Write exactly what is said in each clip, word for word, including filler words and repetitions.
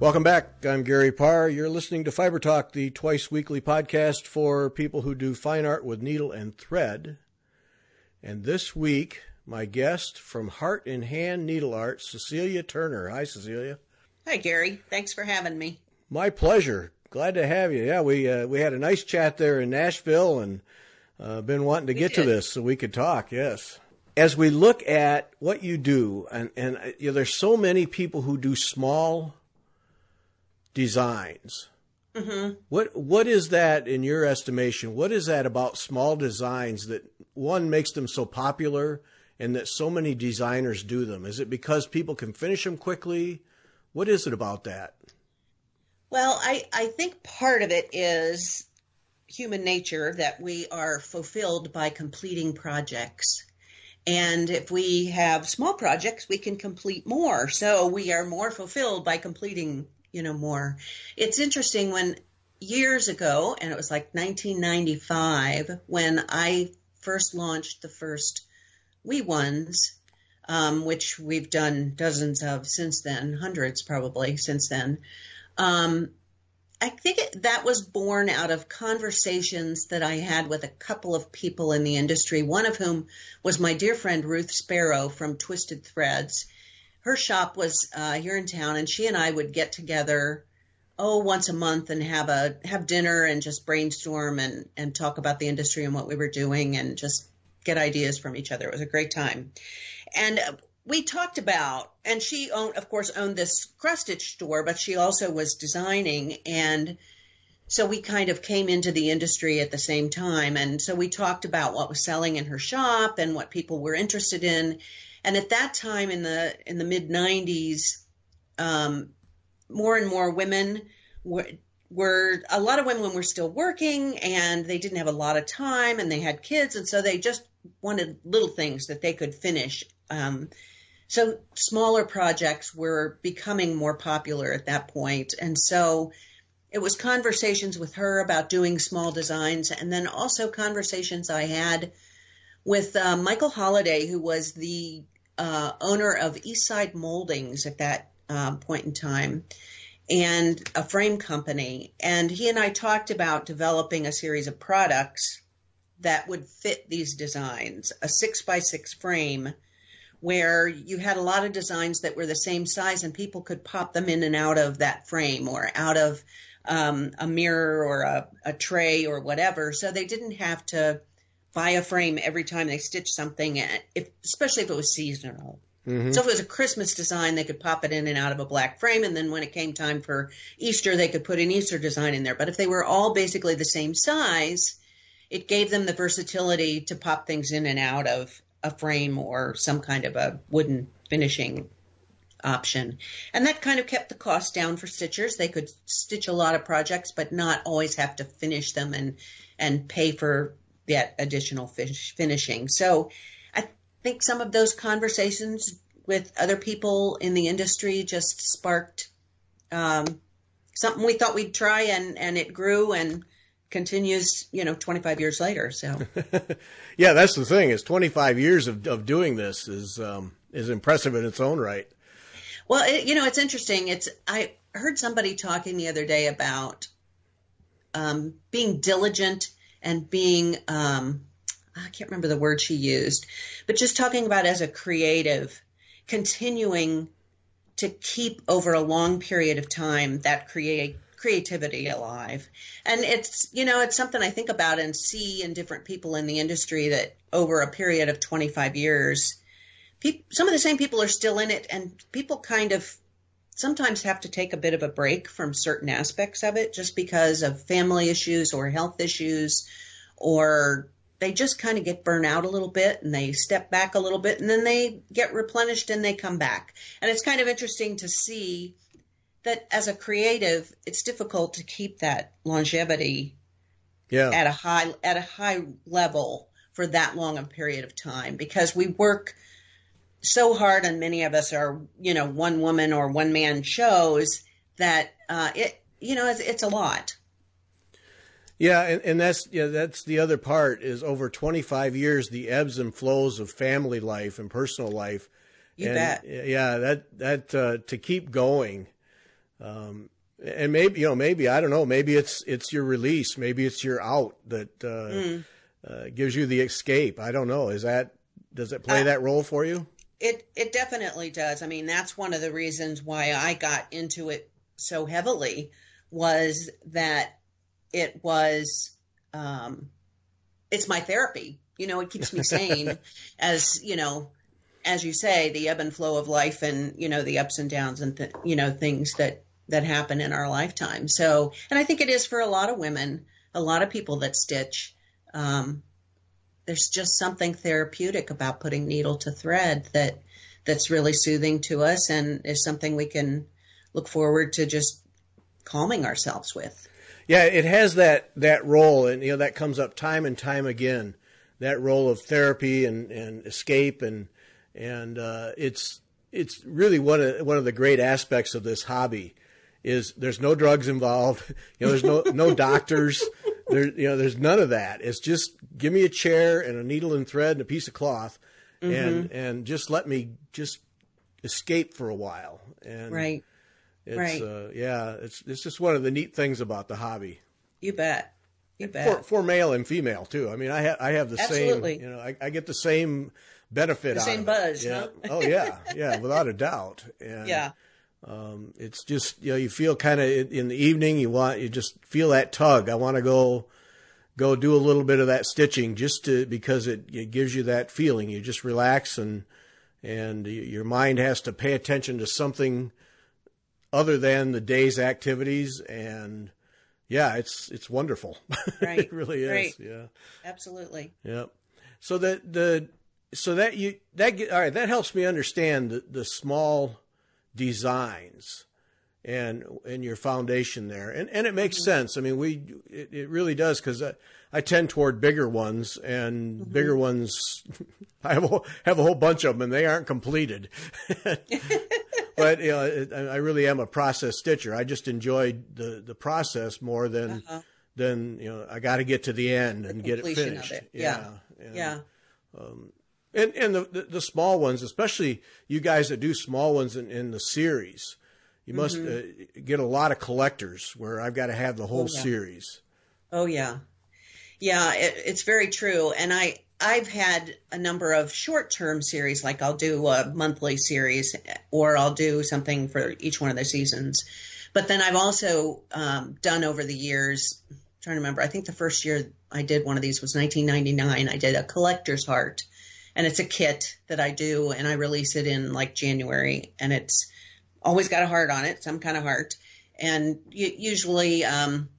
Welcome back. I'm Gary Parr. You're listening to Fiber Talk, the twice weekly podcast for people who do fine art with needle and thread. And this week, my guest from Heart in Hand Needle Art, Cecilia Turner. Hi, Cecilia. Hi, Gary. Thanks for having me. My pleasure. Glad to have you. Yeah, we uh, we had a nice chat there in Nashville, and uh, been wanting to we get did. to this so we could talk. Yes. As we look at what you do, and and uh, you know, there's so many people who do small designs. Mm-hmm. What what is that in your estimation? What is that about small designs that one makes them so popular, and that so many designers do them? Is it because people can finish them quickly? What is it about that? Well, I, I think part of it is human nature, that we are fulfilled by completing projects. And if we have small projects, we can complete more. So we are more fulfilled by completing, you know, more. It's interesting, when years ago, and it was like nineteen ninety-five, when I first launched the first Wee Ones, um, which we've done dozens of since then, hundreds probably since then. Um, I think it, that was born out of conversations that I had with a couple of people in the industry, one of whom was my dear friend Ruth Sparrow from Twisted Threads. Her shop was uh, here in town, and she and I would get together, oh, once a month and have a have dinner and just brainstorm and, and talk about the industry and what we were doing and just get ideas from each other. It was a great time. And uh, we talked about, and she, owned, of course, owned this cross-stitch store, but she also was designing. And so we kind of came into the industry at the same time. And so we talked about what was selling in her shop and what people were interested in. And at that time in the in the mid nineties, um, more and more women were, were, a lot of women were still working, and they didn't have a lot of time, and they had kids. And so they just wanted little things that they could finish. Um, so smaller projects were becoming more popular at that point. And so it was conversations with her about doing small designs, and then also conversations I had with uh, Michael Holliday, who was the uh, owner of Eastside Moldings at that uh, point in time, and a frame company. And he and I talked about developing a series of products that would fit these designs, a six by six frame, where you had a lot of designs that were the same size, and people could pop them in and out of that frame, or out of um, a mirror or a, a tray or whatever. So they didn't have to buy a frame every time they stitched something, if, especially if it was seasonal. Mm-hmm. So if it was a Christmas design, they could pop it in and out of a black frame, and then when it came time for Easter, they could put an Easter design in there. But if they were all basically the same size, it gave them the versatility to pop things in and out of a frame or some kind of a wooden finishing option. And that kind of kept the cost down for stitchers. They could stitch a lot of projects, but not always have to finish them and, and pay for that additional fish, finishing. So I think some of those conversations with other people in the industry just sparked um, something we thought we'd try, and, and it grew and continues, you know, twenty-five years later. So, yeah, that's the thing, is twenty-five years of, of doing this is, um, is impressive in its own right. Well, it, you know, it's interesting. It's, I heard somebody talking the other day about, um, being diligent and being, um, I can't remember the word she used, but just talking about as a creative, continuing to keep over a long period of time that create creativity alive. And it's, you know, it's something I think about and see in different people in the industry, that over a period of twenty-five years, pe- some of the same people are still in it, and people kind of sometimes have to take a bit of a break from certain aspects of it just because of family issues or health issues, or they just kind of get burned out a little bit and they step back a little bit, and then they get replenished and they come back. And it's kind of interesting to see that as a creative, it's difficult to keep that longevity yeah. at a high at a high level for that long a period of time, because we work so hard, and many of us are, you know, one woman or one man shows, that uh, it, you know, it's, it's a lot. Yeah, and, and that's yeah, that's the other part, is over twenty-five years, the ebbs and flows of family life and personal life. You and, bet. Yeah, that that uh, to keep going. um, and maybe, you know, maybe, I don't know, maybe it's, it's your release. Maybe it's your out that, uh, mm. uh, gives you the escape. I don't know. Is that, does it play uh, that role for you? It, it definitely does. I mean, that's one of the reasons why I got into it so heavily, was that it was, um, it's my therapy. You know, it keeps me sane as, you know, as you say, the ebb and flow of life and, you know, the ups and downs and, th- you know, things that, that happen in our lifetime. So, and I think it is for a lot of women, a lot of people that stitch. Um, there's just something therapeutic about putting needle to thread that, that's really soothing to us and is something we can look forward to just calming ourselves with. Yeah, it has that, that role, and, you know, that comes up time and time again, that role of therapy and, and escape, and, and, uh, it's, it's really one of, one of the great aspects of this hobby is there's no drugs involved. You know, there's no, no doctors, there, you know, there's none of that. It's just give me a chair and a needle and thread and a piece of cloth, mm-hmm. and, and just let me just escape for a while. And right. It's, right. uh, yeah, it's, it's just one of the neat things about the hobby. You bet. You bet. For, for male and female too. I mean, I have, I have the Absolutely. same, you know, I, I get the same benefit the out same of buzz, it. Yeah. huh? Oh yeah. Yeah. Without a doubt. And, yeah. Um, it's just, you know, you feel kind of in the evening, you want, you just feel that tug. I want to go, go do a little bit of that stitching just to, because it, it gives you that feeling. You just relax and, and your mind has to pay attention to something other than the day's activities. And yeah, it's, it's wonderful. Right. It really is. Right. Yeah. Absolutely. Yeah. So that the, so that you, that, get, all right, that helps me understand the, the small designs and, and your foundation there. And, and it makes mm-hmm. sense. I mean, we, it, it really does. Cause I, I tend toward bigger ones, and mm-hmm. bigger ones, I have a, have a whole bunch of them and they aren't completed. But, you know, it, I really am a process stitcher. I just enjoyed the, the process more than, uh-huh. than, you know, I got to get to the end and the get it finished. It. Yeah. Yeah. And, yeah. Um, and, and the, the, the small ones, especially you guys that do small ones in, in the series, you must mm-hmm. uh, get a lot of collectors where I've got to have the whole oh, yeah. series. Oh yeah. Yeah. It, it's very true. And I, I've had a number of short-term series, like I'll do a monthly series or I'll do something for each one of the seasons. But then I've also um, done over the years, I'm trying to remember, I think the first year I did one of these was nineteen ninety-nine. I did a collector's heart, and it's a kit that I do, and I release it in like January, and it's always got a heart on it, some kind of heart. And usually, um,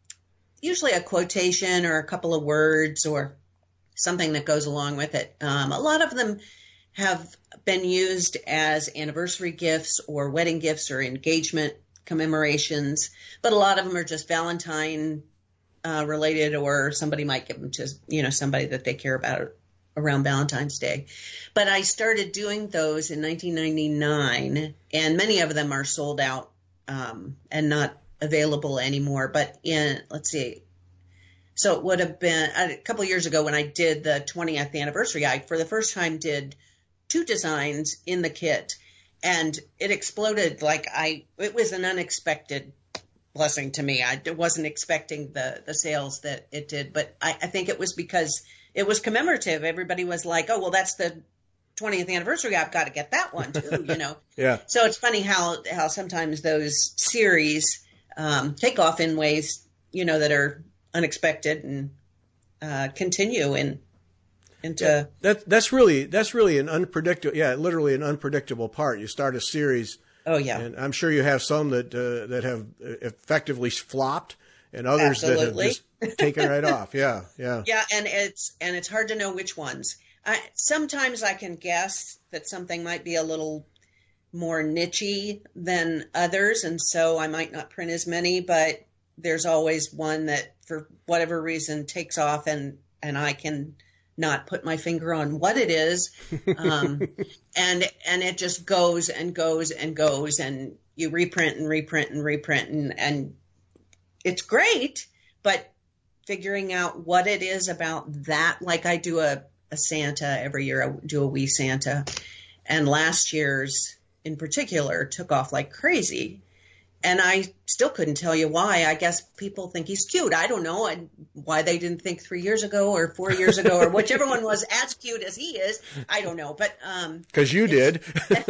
usually a quotation or a couple of words or something that goes along with it. Um, a lot of them have been used as anniversary gifts or wedding gifts or engagement commemorations, but a lot of them are just Valentine uh, related, or somebody might give them to, you know, somebody that they care about around Valentine's Day. But I started doing those in nineteen ninety-nine, and many of them are sold out um, and not available anymore. But in, let's see, so it would have been a couple of years ago when I did the twentieth anniversary, I, for the first time, did two designs in the kit, and it exploded. Like I, it was an unexpected blessing to me. I wasn't expecting the, the sales that it did, but I, I think it was because it was commemorative. Everybody was like, oh, well, that's the twentieth anniversary. I've got to get that one too, you know? Yeah. So it's funny how, how sometimes those series um, take off in ways, you know, that are unexpected and uh, continue in into yeah, that that's really that's really an unpredictable yeah literally an unpredictable part. You start a series, oh yeah, and I'm sure you have some that uh, that have effectively flopped, and others Absolutely. that have just taken right off. Yeah, yeah, yeah, and it's and it's hard to know which ones. I, sometimes I can guess that something might be a little more nichey than others, and so I might not print as many, but there's always one that for whatever reason takes off, and, and I can not put my finger on what it is. Um, and, and it just goes and goes and goes, and you reprint and reprint and reprint, and, and it's great, but figuring out what it is about that, like I do a, a Santa every year, I do a wee Santa, and last year's in particular took off like crazy. and I still couldn't tell you why. I guess people think he's cute. I don't know and why they didn't think three years ago or four years ago or whichever one was as cute as he is. I don't know, but um, because you did,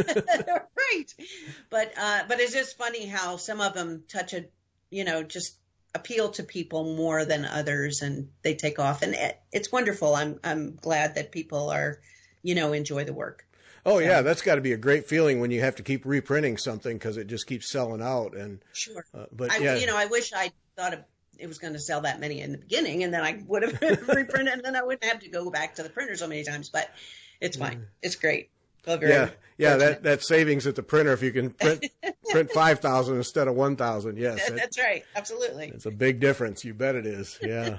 right? But uh, but it's just funny how some of them touch a, you know, just appeal to people more than others, and they take off, and it, it's wonderful. I'm I'm glad that people are, you know, enjoy the work. Oh, so, yeah, that's got to be a great feeling when you have to keep reprinting something because it just keeps selling out. And sure, uh, but I, yeah, you know, I wish I thought of, it was going to sell that many in the beginning, and then I would have reprinted, and then I wouldn't have to go back to the printer so many times. But it's fine; it's great. So very yeah, yeah, fortunate. that that savings at the printer if you can print print five thousand instead of one thousand. Yes, that, that's right, absolutely. It's a big difference. You bet it is. Yeah,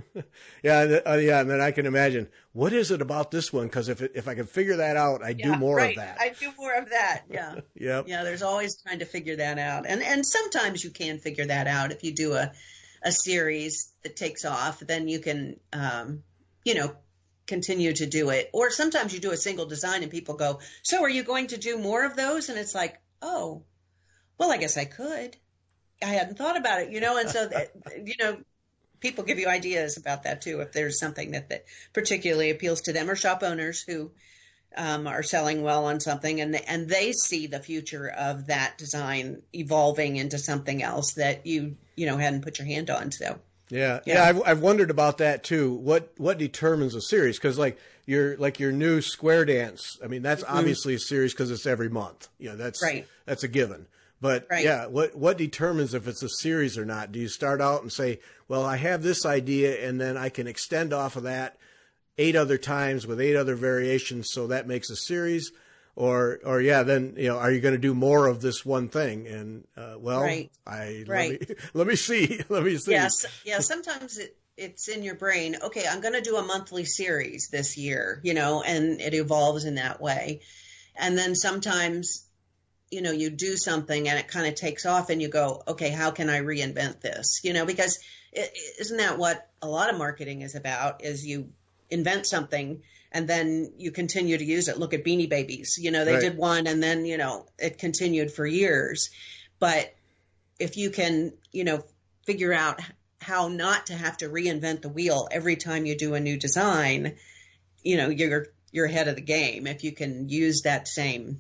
yeah, uh, yeah. And then I can imagine what is it about this one? Because if it, if I can figure that out, I yeah, do more right. of that. I do more of that. Yeah, yeah, yeah. There's always trying to figure that out, and and sometimes you can figure that out if you do a a series that takes off. Then you can, um, you know. continue to do it. Or sometimes you do a single design and people go, so are you going to do more of those? And it's like, oh, well, I guess I could. I hadn't thought about it, you know, and so, that, you know, people give you ideas about that too, if there's something that, that particularly appeals to them, or shop owners who um, are selling well on something and, and they see the future of that design evolving into something else that you, you know, hadn't put your hand on. So. Yeah, yeah, yeah I've, I've wondered about that too. What what determines a series? Because like your like your new Square Dance, I mean that's mm-hmm. obviously a series because it's every month. You know, that's right. that's a given. But right. yeah, what what determines if it's a series or not? Do you start out and say, well, I have this idea, and then I can extend off of that eight other times with eight other variations, so that makes a series? Or, or yeah, then, you know, are you going to do more of this one thing? And, uh, well, right. I, right. let me, let me see, let me see. Yes. Yeah. Sometimes it, it's in your brain. Okay. I'm going to do a monthly series this year, you know, and it evolves in that way. And then sometimes, you know, you do something and it kind of takes off and you go, okay, how can I reinvent this? You know, because it, isn't that what a lot of marketing is about, is you invent something and then you continue to use it. Look at Beanie Babies. You know, they right. did one and then, you know, it continued for years. But if you can, you know, figure out how not to have to reinvent the wheel every time you do a new design, you know, you're you're ahead of the game. If you can use that same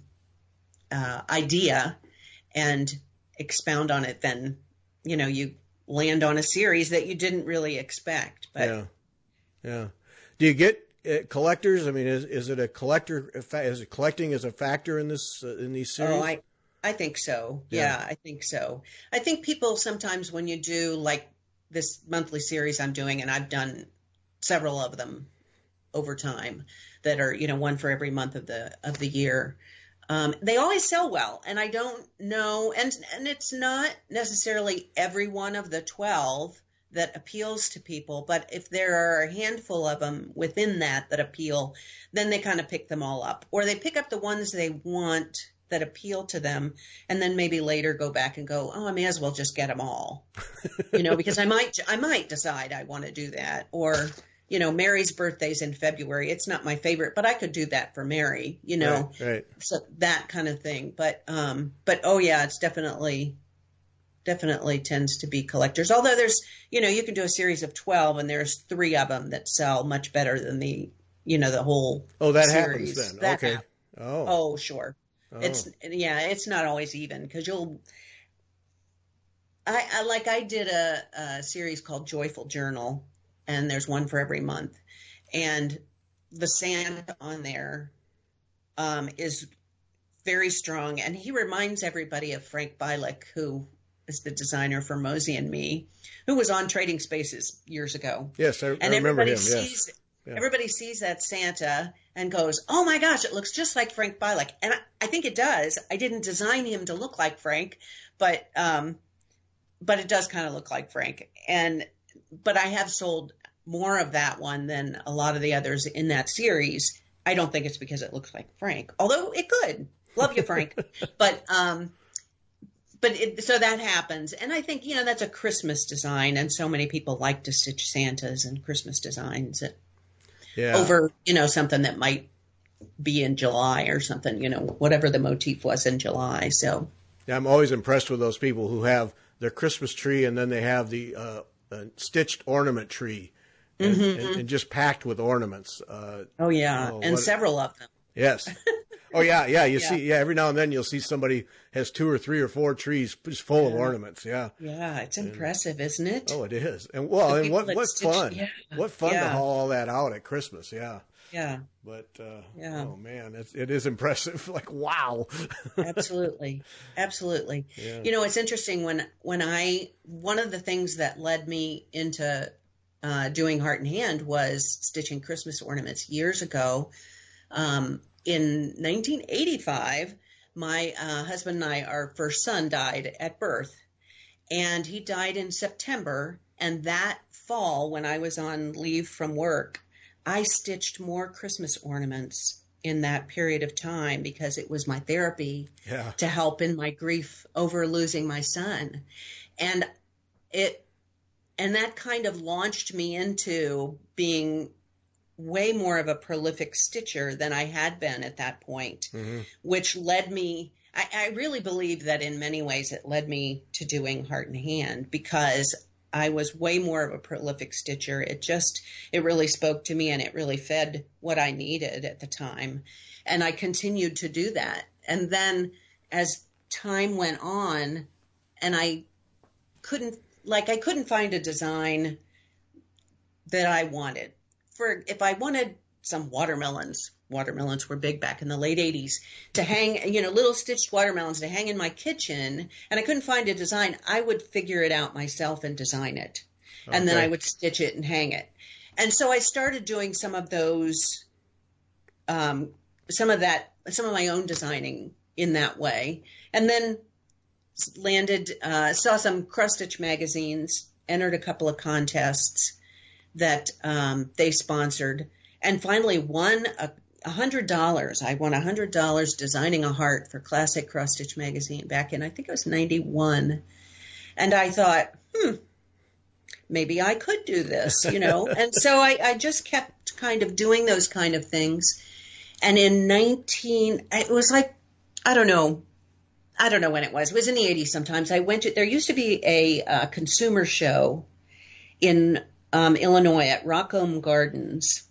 uh, idea and expound on it, then, you know, you land on a series that you didn't really expect. But yeah. Yeah. Do you get Uh, collectors? I mean, is is it a collector? Is it collecting as a factor in this uh, in these series? Oh, I I think so. Yeah. yeah, I think so. I think people sometimes when you do like this monthly series I'm doing, and I've done several of them over time that are, you know, one for every month of the of the year. Um, they always sell well, and I don't know, and and it's not necessarily every one of the twelve that appeals to people, but if there are a handful of them within that that appeal, then they kind of pick them all up, or they pick up the ones they want that appeal to them, and then maybe later go back and go, oh, I may as well just get them all, you know, because I might I might decide I want to do that, or you know, Mary's birthday's in February. It's not my favorite, but I could do that for Mary, you know, right, right. So that kind of thing. But um, but oh yeah, it's definitely. definitely tends to be collectors. Although there's, you know, you can do a series of twelve and there's three of them that sell much better than the, you know, the whole Oh, that series. happens then. That okay. happens. Oh. Oh, sure. Oh. It's, yeah, it's not always even because you'll, I, I like, I did a, a series called Joyful Journal, and there's one for every month. And the Santa on there um, is very strong. And he reminds everybody of Frank Bielek, who is the designer for Mosey and Me, who was on Trading Spaces years ago. Yes, I, and I remember him, sees, yes. Yeah. Everybody sees that Santa and goes, oh my gosh, it looks just like Frank Bielek. And I, I think it does. I didn't design him to look like Frank, but um, but it does kind of look like Frank. And but I have sold more of that one than a lot of the others in that series. I don't think it's because it looks like Frank, although it could. Love you, Frank. but um, but it, so that happens. And I think, you know, that's a Christmas design. And so many people like to stitch Santas and Christmas designs that, yeah. over, you know, something that might be in July or something, you know, whatever the motif was in July. So, Yeah, I'm always impressed with those people who have their Christmas tree and then they have the uh, uh, stitched ornament tree and, Mm-hmm. and, and just packed with ornaments. Uh, Oh, yeah, oh, and what, several of them. yes. Oh, yeah, yeah. You Yeah. see, yeah, every now and then you'll see somebody has two or three or four trees just full Yeah. of ornaments. Yeah. Yeah, it's And, impressive, isn't it? oh, it is. And well, The and people what, that what stitch- fun. yeah. What fun to Yeah. haul all that out at Christmas. Yeah. Yeah, But, uh, Yeah. oh, man, it's, it is impressive. Like, wow. absolutely. Absolutely. Yeah. You know, it's interesting when, when I, one of the things that led me into uh, doing Heart and Hand was stitching Christmas ornaments years ago. Um, in nineteen eighty-five, my uh, husband and I, our first son died at birth, and he died in September. And that fall, when I was on leave from work, I stitched more Christmas ornaments in that period of time because it was my therapy Yeah. to help in my grief over losing my son. And it, and that kind of launched me into being way more of a prolific stitcher than I had been at that point, Mm-hmm. which led me, I, I really believe that in many ways it led me to doing Heart and Hand because I was way more of a prolific stitcher. It just, it really spoke to me and it really fed what I needed at the time. And I continued to do that. And then as time went on and I couldn't, like I couldn't find a design that I wanted. For if I wanted some watermelons, watermelons were big back in the late eighties, to hang, you know, little stitched watermelons to hang in my kitchen, and I couldn't find a design, I would figure it out myself and design it. And then Okay. I would stitch it and hang it. And so I started doing some of those, um, some of that, some of my own designing in that way. And then landed, uh, saw some cross stitch magazines, entered a couple of contests that um, they sponsored, and finally won a a hundred dollars. I won a hundred dollars designing a heart for Classic Cross Stitch magazine back in, I think it was ninety-one. And I thought, hmm, maybe I could do this, you know? And so I, I just kept kind of doing those kind of things. And in nineteen, it was like, I don't know, I don't know when it was. It was in the eighties sometimes. I went to, there used to be a uh, consumer show in um, Illinois at Rockholm Gardens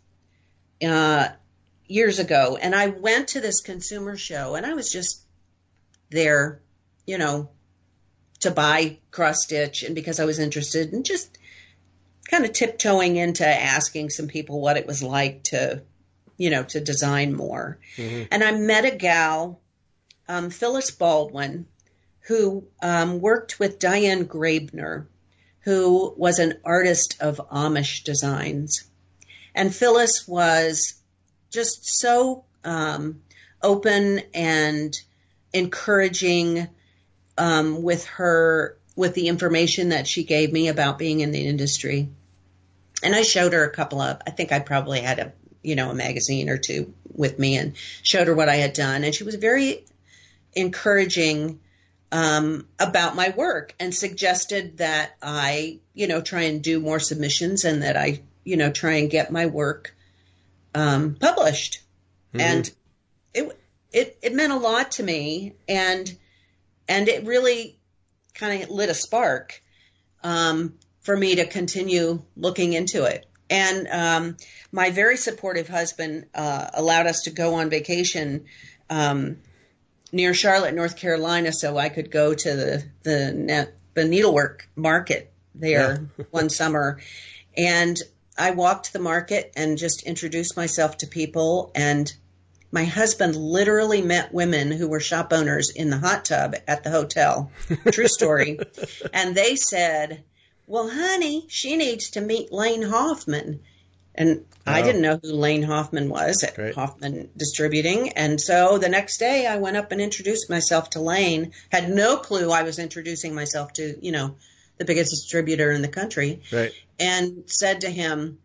uh, years ago. And I went to this consumer show and I was just there, you know, to buy cross stitch and because I was interested and just kind of tiptoeing into asking some people what it was like to, you know, to design more. Mm-hmm. And I met a gal, um, Phyllis Baldwin, who um, worked with Diane Grabner, who was an artist of Amish designs. And Phyllis was just so um, open and encouraging um, with her, with the information that she gave me about being in the industry. And I showed her a couple of, I think I probably had a, you know, a magazine or two with me and showed her what I had done. And she was very encouraging um, about my work and suggested that I, you know, try and do more submissions and that I, you know, try and get my work um, published. Mm-hmm. And it, it, it meant a lot to me. And, and it really kind of lit a spark um, for me to continue looking into it. And um, my very supportive husband uh, allowed us to go on vacation um, near Charlotte, North Carolina, so I could go to the the, net, the needlework market there yeah. one summer. And I walked the market and just introduced myself to people. And my husband literally met women who were shop owners in the hot tub at the hotel. True story. And they said, well, honey, she needs to meet Lane Hoffman. And oh. I didn't know who Lane Hoffman was at Great. Hoffman Distributing. And so the next day I went up and introduced myself to Lane. Had no clue I was introducing myself to, you know, the biggest distributor in the country. Right. And said to him,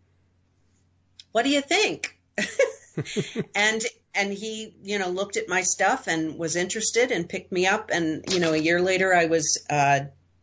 what do you think? and and he, you know, looked at my stuff and was interested and picked me up. And, you know, a year later I was uh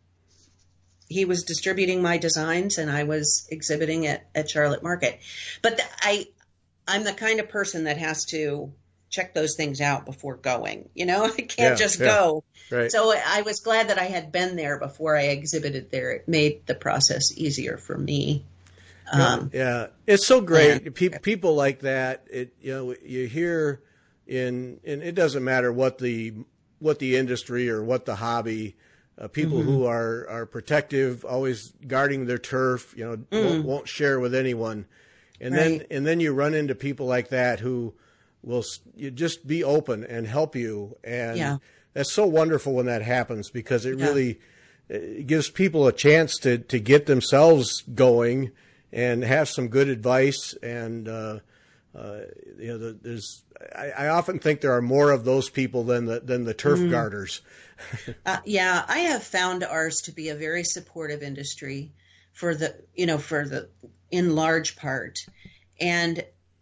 he was distributing my designs and I was exhibiting it at Charlotte Market. But the, I, I'm the kind of person that has to check those things out before going. You know, I can't Yeah, just yeah. go. Right. So I was glad that I had been there before I exhibited there. It made the process easier for me. Um, yeah, it's so great. and- Pe- people like that. It you know you hear in and it doesn't matter what the what the industry or what the hobby. Uh, people Mm-hmm. who are, are protective, always guarding their turf, you know, Mm. won't, won't share with anyone. And Right. then and then you run into people like that who will s- you just be open and help you. And Yeah. that's so wonderful when that happens, because it Yeah. really it gives people a chance to, to get themselves going and have some good advice. And, uh, uh, you know, the, there's, I, I often think there are more of those people than the, than the turf Mm. guarders. Uh, yeah, I have found ours to be a very supportive industry for the, you know, for the, in large part. And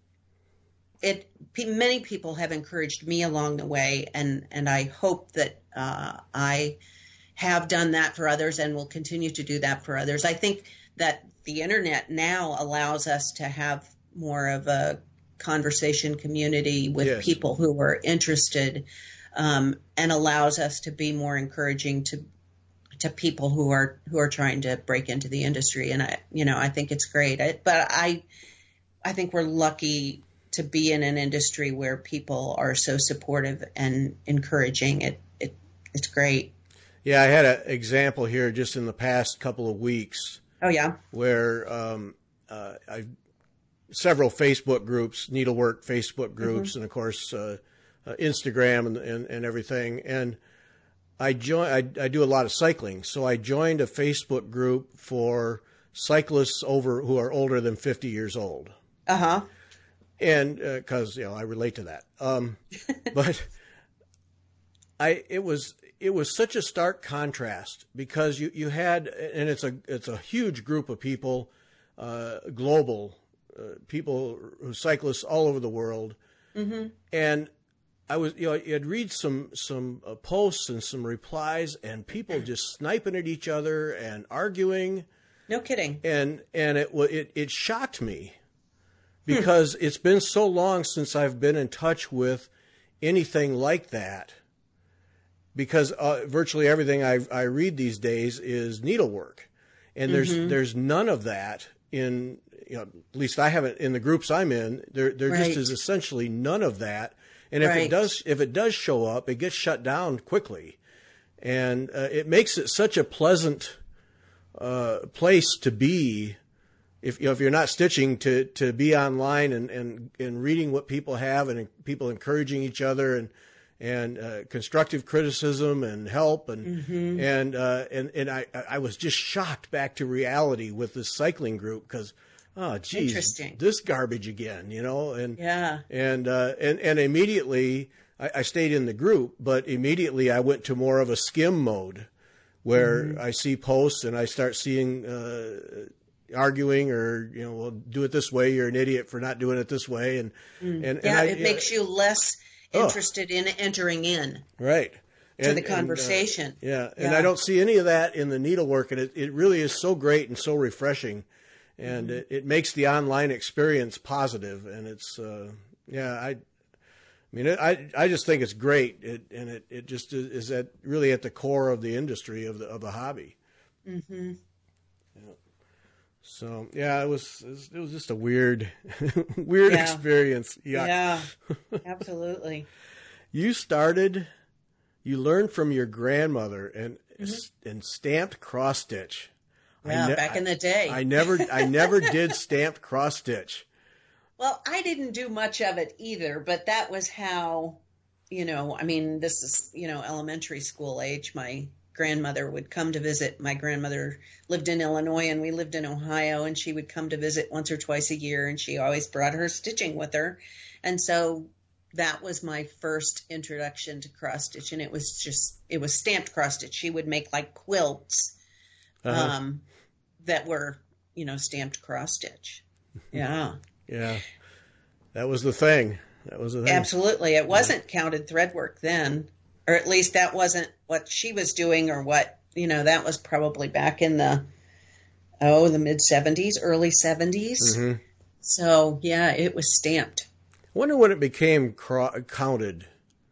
it, pe- many people have encouraged me along the way, and, and I hope that uh, I have done that for others and will continue to do that for others. I think that the internet now allows us to have more of a conversation community with Yes. people who are interested. Um, and allows us to be more encouraging to to people who are who are trying to break into the industry. And I, you know, I think it's great. I, but I, I think we're lucky to be in an industry where people are so supportive and encouraging. It, it it's great. Yeah, I had an example here just in the past couple of weeks Oh yeah. where um, uh, I several Facebook groups, needlework Facebook groups, Mm-hmm. and of course uh, uh, Instagram and, and and everything. And I join. I, I do a lot of cycling, so I joined a Facebook group for cyclists over who are older than fifty years old. Uh huh. And because uh, you know I relate to that, um, but I it was it was such a stark contrast, because you, you had, and it's a it's a huge group of people, uh, global uh, people who cyclists all over the world, Mm-hmm. and I was you know you'd read some some uh, posts and some replies, and people just sniping at each other and arguing, No kidding. and and it wa- it it shocked me, because it's been so long since I've been in touch with anything like that. Because uh, virtually everything I I read these days is needlework, and there's Mm-hmm. there's none of that in you know at least I haven't in the groups I'm in. There there Right. just is essentially none of that, and if Right. it does if it does show up, it gets shut down quickly, and uh, it makes it such a pleasant uh, place to be. If you know, if you're not stitching, to, to be online and, and, and reading what people have, and people encouraging each other, and and uh, constructive criticism and help, and Mm-hmm. and uh, and and I I was just shocked back to reality with this cycling group, because oh geez, Interesting. this garbage again, you know, and Yeah. and uh, and and immediately I, I stayed in the group, but immediately I went to more of a skim mode, where Mm-hmm. I see posts and I start seeing. Uh, arguing, or you know, well, do it this way, you're an idiot for not doing it this way, and and, and Yeah. I, it makes you less Oh. interested in entering in right to and, the conversation. and, uh, yeah, and Yeah. I don't see any of that in the needlework, and it, it really is so great and so refreshing, and Mm-hmm. it, it makes the online experience positive, and it's uh, yeah, I. I mean, it, I I just think it's great, it, and it, it just is, is at really at the core of the industry of the of the hobby. Mm-hmm. So yeah, it was it was, it was just a weird, weird Yeah. experience. Yuck. Yeah. Absolutely. You started, you learned from your grandmother and and stamped cross stitch. Yeah, ne- back in the day. I never I never did stamped cross stitch. Well, I didn't do much of it either, but that was how, you know, I mean, this is, you know, elementary school age. My grandmother would come to visit. My grandmother lived in Illinois and we lived in Ohio, and she would come to visit once or twice a year, and she always brought her stitching with her. And so that was my first introduction to cross stitch, and it was just, it was stamped cross stitch. She would make like quilts Uh-huh. um, that were, you know, stamped cross stitch. Yeah. Yeah, that was the thing. That was the thing. Absolutely. It wasn't counted thread work then, or at least that wasn't what she was doing, or what, you know, that was probably back in the, oh, the mid seventies, early seventies. Mhm. So yeah, it was stamped. I wonder when it became cro- counted.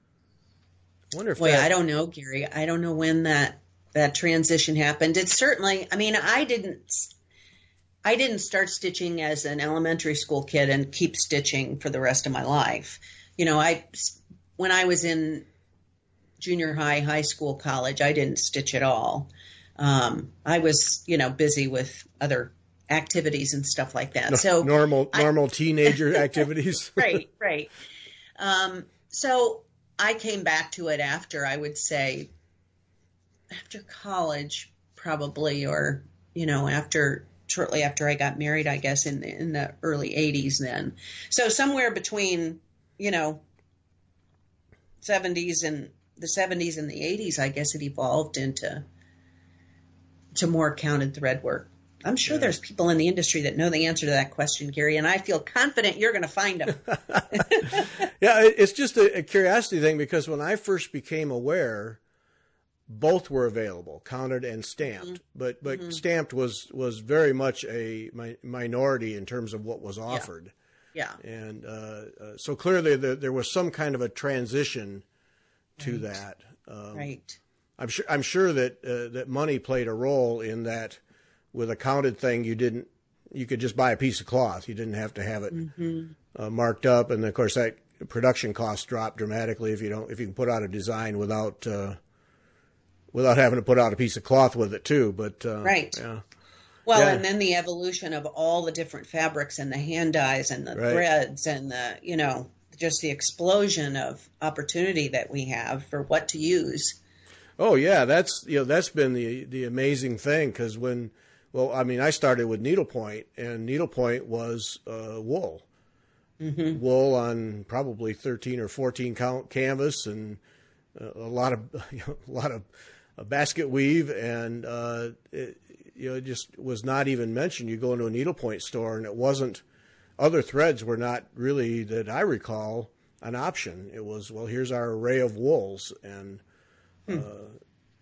I wonder if Boy, that... I don't know, Gary. I don't know when that that transition happened. It certainly, I mean, I didn't I didn't start stitching as an elementary school kid and keep stitching for the rest of my life. You know, I when I was in junior high, high school, college, I didn't stitch at all. Um, I was, you know, busy with other activities and stuff like that. No, so normal, I, normal teenager activities. Right, right. Um, so I came back to it after, I would say, after college, probably, or, you know, after, shortly after I got married, I guess, in the, in the early eighties then. So somewhere between, you know, seventies and the seventies and the eighties, I guess it evolved into to more counted thread work. I'm sure yeah. there's people in the industry that know the answer to that question, Gary, and I feel confident you're going to find them. Yeah, it's just a, a curiosity thing, because when I first became aware, both were available, counted and stamped. Mm-hmm. But but mm-hmm. stamped was, was very much a mi- minority in terms of what was offered. Yeah. yeah. And uh, uh, so clearly the, there was some kind of a transition to right. that. Um, right. I'm sure I'm sure that uh, that money played a role in that. With a counted thing, you didn't, you could just buy a piece of cloth. You didn't have to have it mm-hmm. uh, marked up. And of course that production costs drop dramatically if you don't, if you can put out a design without, uh, without having to put out a piece of cloth with it too. But, uh, right. Yeah. Well, yeah. and then the evolution of all the different fabrics and the hand dyes and the right. threads and the, you know, just the explosion of opportunity that we have for what to use. Oh yeah. That's, you know, that's been the, the amazing thing. 'Cause when, Well, I mean, I started with needlepoint, and needlepoint was uh, wool, mm-hmm. wool on probably thirteen or fourteen count canvas, and uh, a lot of you know, a lot of uh, basket weave, and uh, it, you know, it just was not even mentioned. You go into a needlepoint store, and it wasn't. Other threads were not really, that I recall, an option. It was, well, here's our array of wools, and hmm. uh,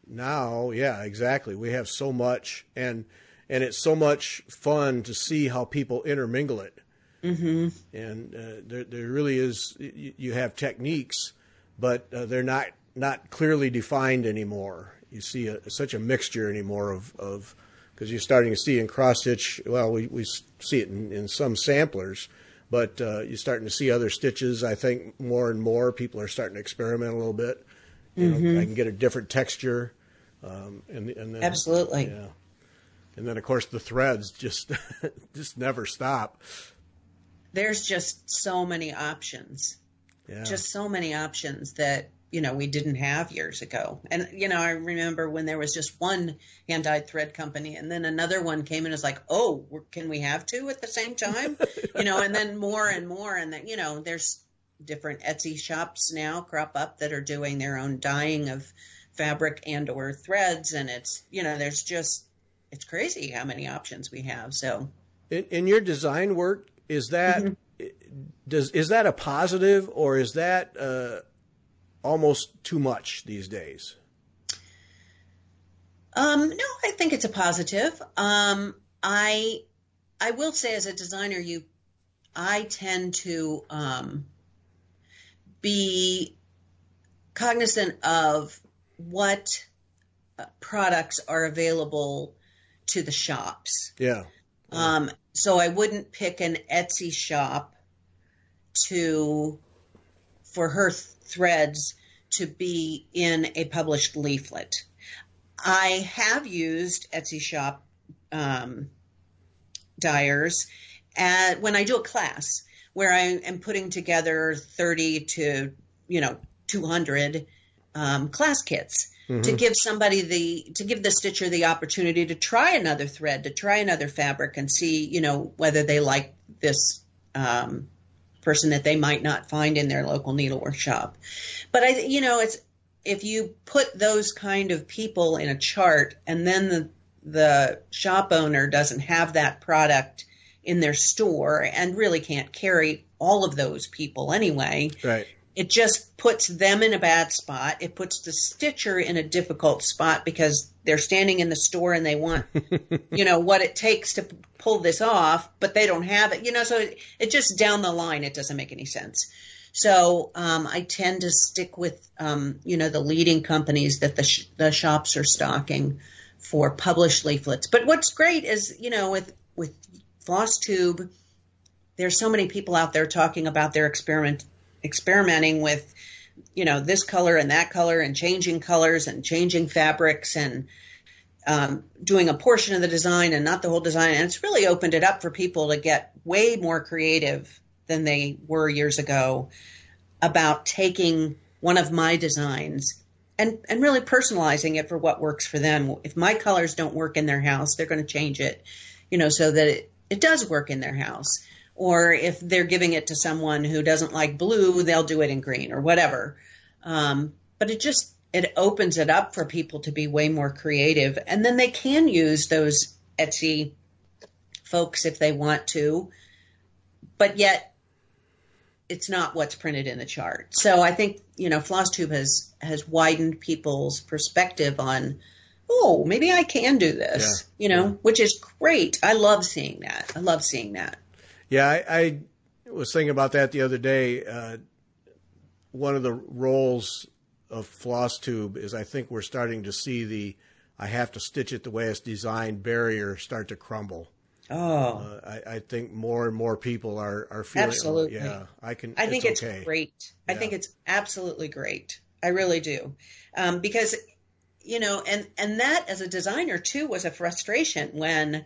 now, yeah, exactly. We have so much, and. And it's so much fun to see how people intermingle it. Mm-hmm. And uh, there, there really is, you, you have techniques, but uh, they're not, not clearly defined anymore. You see a, such a mixture anymore of, of, because you're starting to see in cross stitch, well, we, we see it in, in some samplers, but uh, you're starting to see other stitches. I think more and more people are starting to experiment a little bit. You mm-hmm. know, I can get a different texture. Um, and, and then, Absolutely. Yeah. And then, of course, the threads just just never stop. There's just so many options. Yeah. Just so many options that, you know, we didn't have years ago. And, you know, I remember when there was just one hand-dyed thread company, and then another one came in and was like, oh, can we have two at the same time? You know, and then more and more. And, then, you know, there's different Etsy shops now crop up that are doing their own dyeing of fabric and or threads. And it's, you know, there's just, it's crazy how many options we have. So, in, in your design work, is that mm-hmm. does is that a positive, or is that uh, almost too much these days? Um, no, I think it's a positive. Um, I I will say, as a designer, you I tend to um, be cognizant of what uh, products are available to the shops. Yeah. Um, so I wouldn't pick an Etsy shop to, for her th- threads to be in a published leaflet. I have used Etsy shop um, dyers at, when I do a class where I am putting together thirty to, you know, two hundred um, class kits. Mm-hmm. To give somebody the, to give the stitcher the opportunity to try another thread, to try another fabric and see, you know, whether they like this um, person that they might not find in their local needlework shop. But I, you know, it's, if you put those kind of people in a chart and then the, the shop owner doesn't have that product in their store and really can't carry all of those people anyway. Right. it just puts them in a bad spot. It puts the stitcher in a difficult spot because they're standing in the store and they want, you know, what it takes to pull this off, but they don't have it, you know, so it, it just down the line, it doesn't make any sense. So um, I tend to stick with, um, you know, the leading companies that the, sh- the shops are stocking for published leaflets. But what's great is, you know, with, with FlossTube, there's so many people out there talking about their experiment, experimenting with, you know, this color and that color and changing colors and changing fabrics and um, doing a portion of the design and not the whole design. And it's really opened it up for people to get way more creative than they were years ago about taking one of my designs and, and really personalizing it for what works for them. If my colors don't work in their house, they're going to change it, you know, so that it, it does work in their house. Or if they're giving it to someone who doesn't like blue, they'll do it in green or whatever. Um, but it just, it opens it up for people to be way more creative. And then they can use those Etsy folks if they want to, but yet it's not what's printed in the chart. So I think, you know, FlossTube has, has widened people's perspective on, oh, maybe I can do this, yeah, you know, yeah. which is great. I love seeing that. I love seeing that. Yeah, I, I was thinking about that the other day. Uh, one of the roles of FlossTube is I think we're starting to see the I have to stitch it the way it's designed barrier start to crumble. Oh. Uh, I, I think more and more people are, are feeling absolutely. Oh, yeah, I can. I think it's, it's okay. great. Yeah. I think it's absolutely great. I really do. Um, because, you know, and, and that as a designer too was a frustration when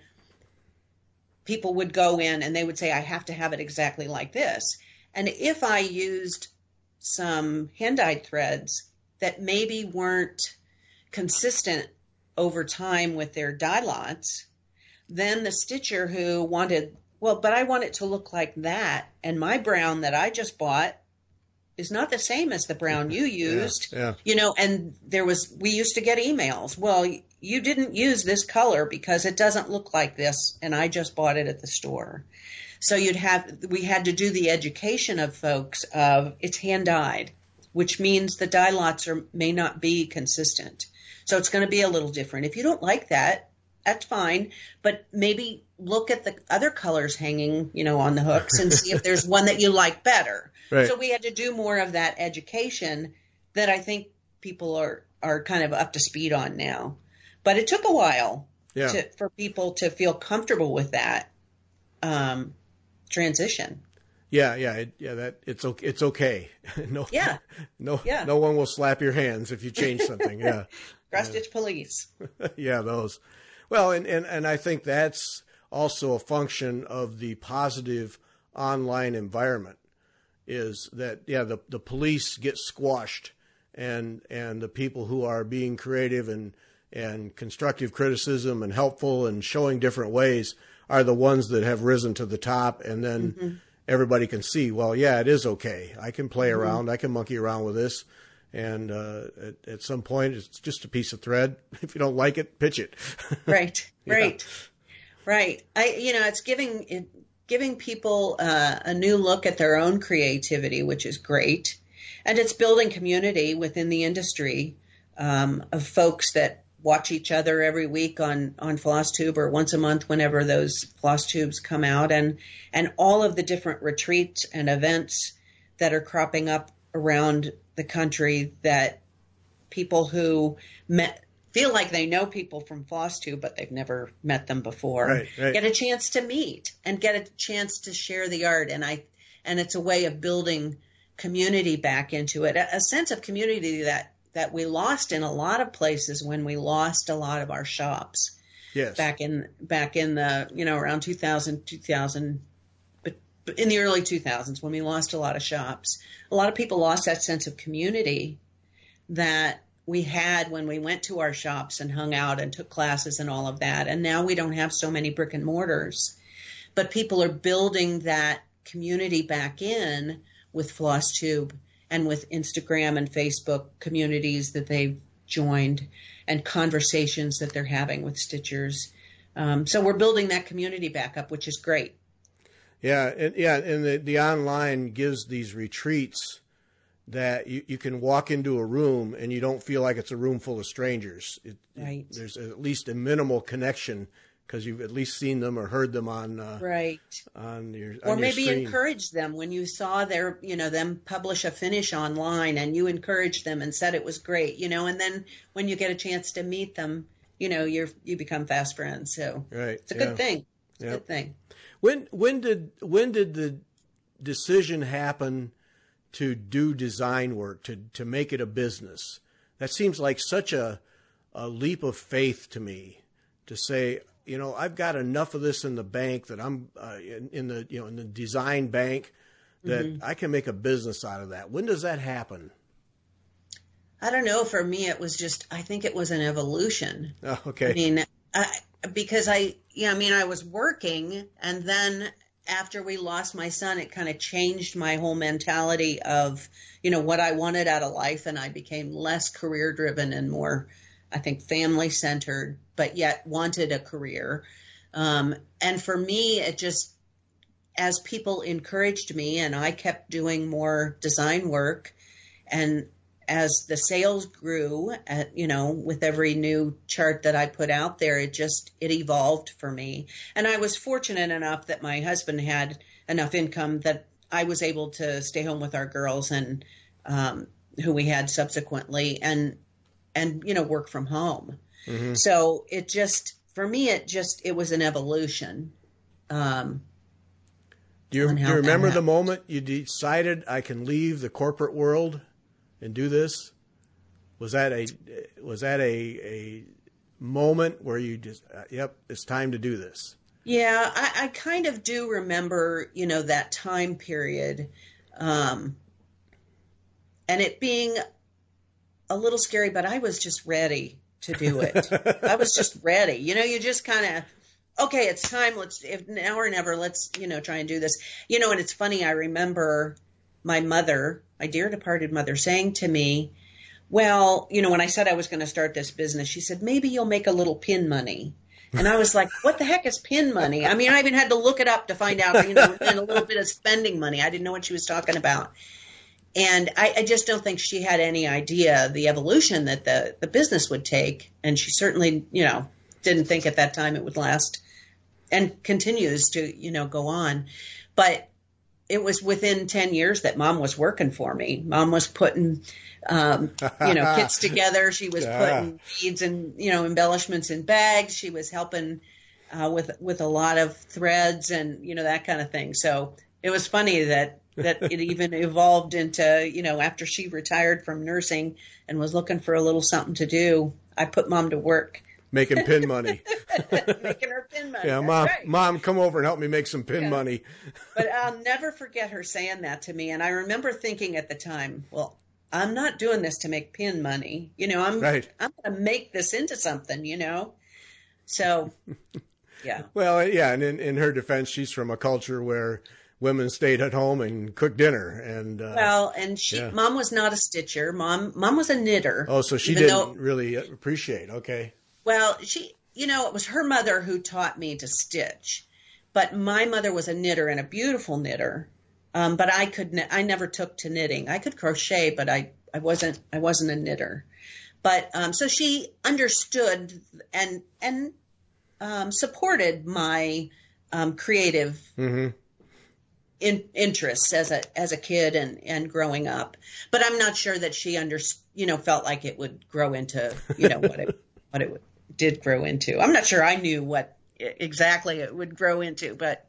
people would go in and they would say, I have to have it exactly like this. And if I used some hand-dyed threads that maybe weren't consistent over time with their dye lots, then the stitcher who wanted, well, but I want it to look like that, and my brown that I just bought is not the same as the brown you used, yeah, yeah. you know, and there was, we used to get emails. Well, you didn't use this color because it doesn't look like this, and I just bought it at the store. So you'd have, we had to do the education of folks of it's hand dyed, which means the dye lots are, may not be consistent. So it's going to be a little different. If you don't like that, that's fine, but maybe look at the other colors hanging, you know, on the hooks and see if there's one that you like better. Right. So we had to do more of that education that I think people are, are kind of up to speed on now. But it took a while yeah. to, for people to feel comfortable with that um, transition. Yeah, yeah, it, yeah. That it's okay. It's okay. no, yeah, no, yeah. no one will slap your hands if you change something. Yeah, cross stitch police. yeah, those. Well, and, and and I think that's also a function of the positive online environment. Is that yeah the the police get squashed, and and the people who are being creative and and constructive criticism and helpful and showing different ways are the ones that have risen to the top, and then mm-hmm. everybody can see, well, yeah, it is okay. I can play mm-hmm. around. I can monkey around with this. And uh, at, at some point, it's just a piece of thread. If you don't like it, pitch it. Right, yeah. right, right. I, you know, it's giving it, giving people uh, a new look at their own creativity, which is great. And it's building community within the industry um, of folks that watch each other every week on, on FlossTube or once a month whenever those FlossTubes come out, and, and all of the different retreats and events that are cropping up around the country that people who met, feel like they know people from FlossTube, but they've never met them before, right, right. get a chance to meet and get a chance to share the art. And I, and it's a way of building community back into it, a, a sense of community that, that we lost in a lot of places when we lost a lot of our shops. Yes. Back in, back in the, you know, around two thousand, two thousand, but in the early two thousands when we lost a lot of shops, a lot of people lost that sense of community that we had when we went to our shops and hung out and took classes and all of that. And now we don't have so many brick and mortars, but people are building that community back in with FlossTube and with Instagram and Facebook communities that they've joined and conversations that they're having with stitchers. Um, so we're building that community back up, which is great. Yeah, and, yeah, and the, the online gives these retreats that you, you can walk into a room and you don't feel like it's a room full of strangers. It, right. It, there's at least a minimal connection because you've at least seen them or heard them on uh, right on your or on maybe your encourage them when you saw their you know them publish a finish online and you encouraged them and said it was great, you know, and then when you get a chance to meet them, you know, you're you become fast friends. So right. it's a yeah. good thing. It's yep. a good thing. When when did when did the decision happen to do design work, to to make it a business? That seems like such a a leap of faith to me, to say, you know, I've got enough of this in the bank that I'm uh, in, in the you know in the design bank that mm-hmm. I can make a business out of that. When does that happen? I don't know. For me, it was just, I think it was an evolution. Oh, okay. I mean, I, because I, yeah, I mean, I was working, and then after we lost my son, it kind of changed my whole mentality of, you know, what I wanted out of life. And I became less career driven and more, I think, family centered, but yet wanted a career. Um, and for me, it just, as people encouraged me and I kept doing more design work, and as the sales grew, at, you know, with every new chart that I put out there, it just, it evolved for me. And I was fortunate enough that my husband had enough income that I was able to stay home with our girls and, um, who we had subsequently, and, and, you know, work from home. Mm-hmm. So it just, for me, it just, it was an evolution. Um, do you, do you remember the moment you decided I can leave the corporate world and do this? Was that a was that a a moment where you just uh, yep, it's time to do this? Yeah, I, I kind of do remember, you know, that time period, um, and it being a little scary, but I was just ready to do it. I was just ready. You know, you just kind of, okay, it's time. Let's, if now or never, let's, you know, try and do this. You know, and it's funny. I remember my mother, my dear departed mother, saying to me, well, you know, when I said I was going to start this business, she said, maybe you'll make a little pin money. And I was like, what the heck is pin money? I mean, I even had to look it up to find out, you know, and a little bit of spending money. I didn't know what she was talking about. And I, I just don't think she had any idea the evolution that the, the business would take. And she certainly, you know, didn't think at that time it would last, and continues to, you know, go on. But it was within ten years that Mom was working for me. Mom was putting, um, you know, kits together. She was yeah. putting beads and, you know, embellishments in bags. She was helping uh, with with a lot of threads and, you know, that kind of thing. So it was funny that that it even evolved into, you know, after she retired from nursing and was looking for a little something to do, I put Mom to work. Making pin money. Making her pin money. Yeah, That's Mom, right. Mom, come over and help me make some pin yeah. money. But I'll never forget her saying that to me. And I remember thinking at the time, well, I'm not doing this to make pin money. You know, I'm right. I'm going to make this into something, you know. So, yeah. Well, yeah, and in, in her defense, she's from a culture where women stayed at home and cooked dinner. And uh, well, and she, yeah. Mom was not a stitcher. Mom, Mom was a knitter. Oh, so she didn't though, really appreciate. Okay. Well, she, you know, it was her mother who taught me to stitch, but my mother was a knitter and a beautiful knitter. Um, but I could, I never took to knitting. I could crochet, but I, I wasn't, I wasn't a knitter. But um, so she understood and and um, supported my um, creative. Mm-hmm. In, interests as a as a kid and, and growing up, but I'm not sure that she under you know felt like it would grow into you know what it what it did grow into. I'm not sure I knew what exactly it would grow into, but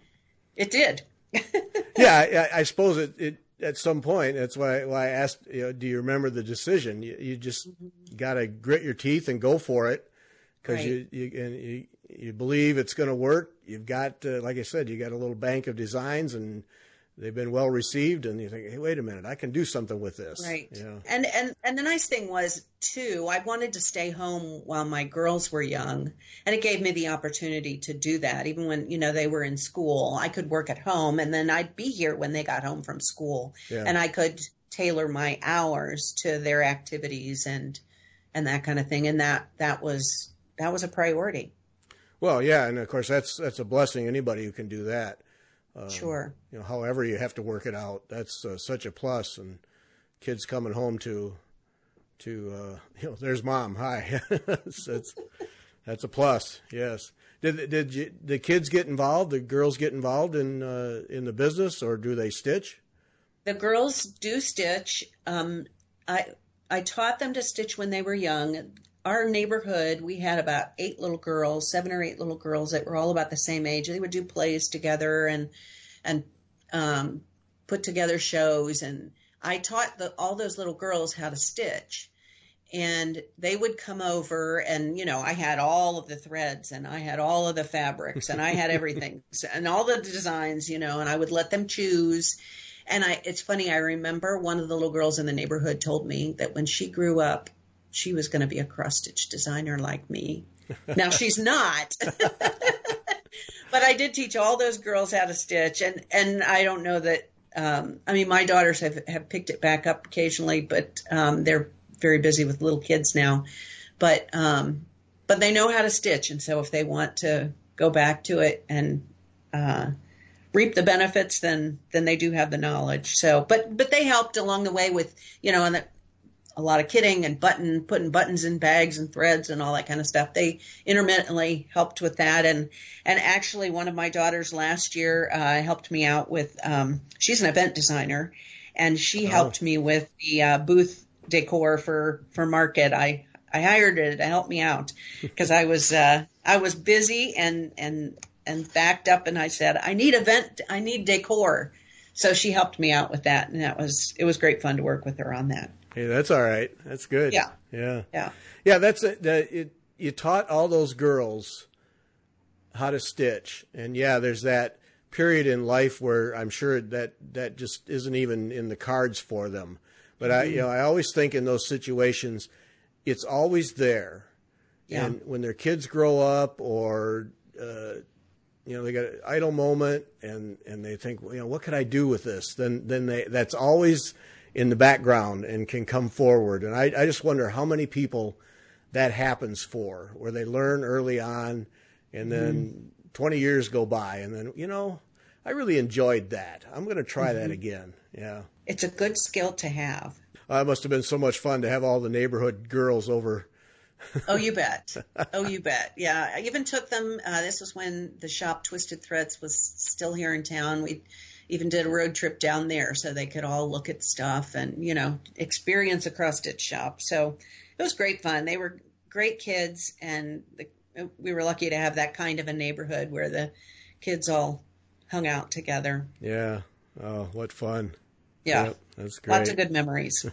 it did. Yeah, I, I suppose it, it at some point. That's why why I asked. You know, do you remember the decision? You, you just mm-hmm. got to grit your teeth and go for it because right. you you, and you you believe it's going to work. You've got, uh, like I said, you got a little bank of designs and they've been well received. And you think, hey, wait a minute, I can do something with this. Right. You know? And, and, and the nice thing was, too, I wanted to stay home while my girls were young. And it gave me the opportunity to do that. Even when, you know, they were in school, I could work at home and then I'd be here when they got home from school. Yeah. And I could tailor my hours to their activities and, and that kind of thing. And that, that was, that was a priority. Well, yeah, and of course that's that's a blessing. Anybody who can do that, um, sure. You know, however you have to work it out, that's uh, such a plus. And kids coming home to, to uh, you know, there's mom. Hi. that's, that's that's a plus. Yes. Did did you, the kids get involved? The girls get involved in uh, in the business, or do they stitch? The girls do stitch. Um, I I taught them to stitch when they were young. Our neighborhood, we had about eight little girls, seven or eight little girls that were all about the same age. They would do plays together and and um, put together shows. And I taught the, all those little girls how to stitch. And they would come over and, you know, I had all of the threads and I had all of the fabrics and I had everything and all the designs, you know, and I would let them choose. And I, it's funny, I remember one of the little girls in the neighborhood told me that when she grew up, she was going to be a cross-stitch designer like me. Now she's not, but I did teach all those girls how to stitch. And, and I don't know that, um, I mean, my daughters have, have picked it back up occasionally, but um, they're very busy with little kids now, but, um, but they know how to stitch. And so if they want to go back to it and, uh, reap the benefits, then, then they do have the knowledge. So, but, but they helped along the way with, you know, and the, a lot of kitting and button, putting buttons in bags and threads and all that kind of stuff. They intermittently helped with that. And, and actually one of my daughters last year, uh, helped me out with, um, she's an event designer and she oh. helped me with the, uh, booth decor for, for market. I, I hired her to help me out because I was, uh, I was busy and, and, and backed up. And I said, I need event, I need decor. So she helped me out with that. And that was, it was great fun to work with her on that. Hey, that's all right. That's good. Yeah. Yeah. Yeah. Yeah. That's it. it you taught all those girls how to stitch. And yeah, there's that period in life where I'm sure that, that just isn't even in the cards for them. But I, you know, I always think in those situations, it's always there. Yeah. And when their kids grow up or, uh, you know, they got an idle moment and, and they think, well, you know, what could I do with this? Then, then they, that's always in the background and can come forward. And I, I just wonder how many people that happens for, where they learn early on and then mm-hmm. twenty years go by and then, you know, I really enjoyed that. I'm going to try mm-hmm. that again. Yeah. It's a good skill to have. Uh, it must have been so much fun to have all the neighborhood girls over. Oh, you bet. Oh, you bet. Yeah. I even took them. Uh, this was when the shop Twisted Threads was still here in town. We even did a road trip down there so they could all look at stuff and, you know, experience a cross stitch shop. So it was great fun. They were great kids. And the, we were lucky to have that kind of a neighborhood where the kids all hung out together. Yeah. Oh, what fun. Yeah. Yep, that's great. Lots of good memories.